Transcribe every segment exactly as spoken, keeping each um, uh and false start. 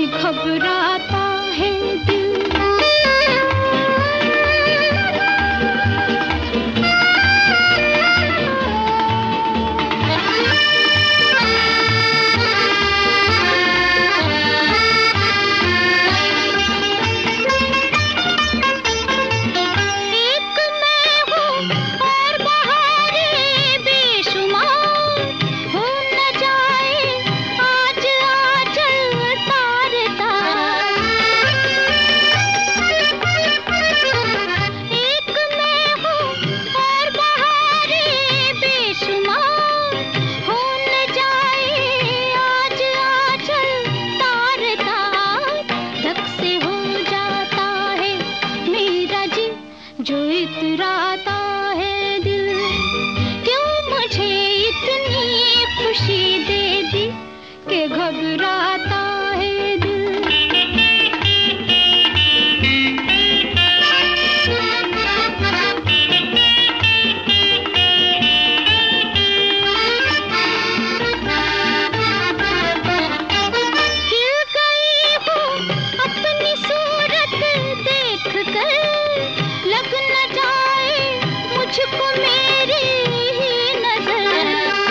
घबराता है दिल। जो इतराता है दिल, क्यों मुझे इतनी खुशी दे दी कि घबराता है दिल। हिल गई हूँ अपनी सूरत देख कर, लग न जाए मुझको मेरी ही नजर।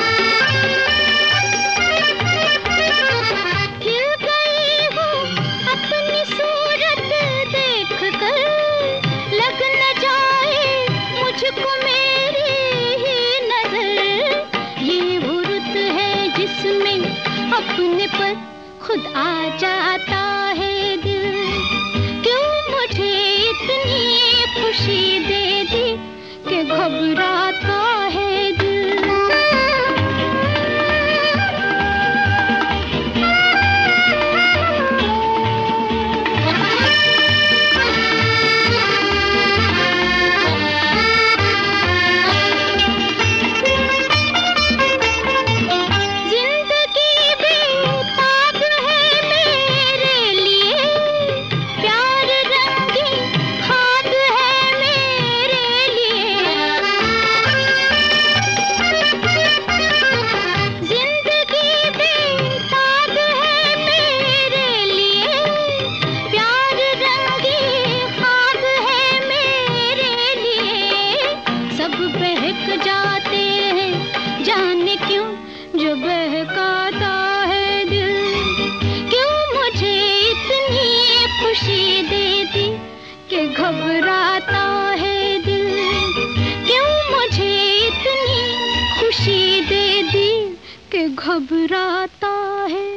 हिल गई हूँ अपनी सूरत देख कर, लग न जाए मुझको मेरी ही नजर। ये वो रुत है जिसमें अपने पर खुद आ जाता है दिल, क्यों मुझे इतनी खुशी दे दी कि घबराता है दिल। जाते हैं जाने क्यों जो बहकाता है दिल, क्यों मुझे इतनी खुशी दे दी कि घबराता है दिल, क्यों मुझे इतनी खुशी दे दी कि घबराता है।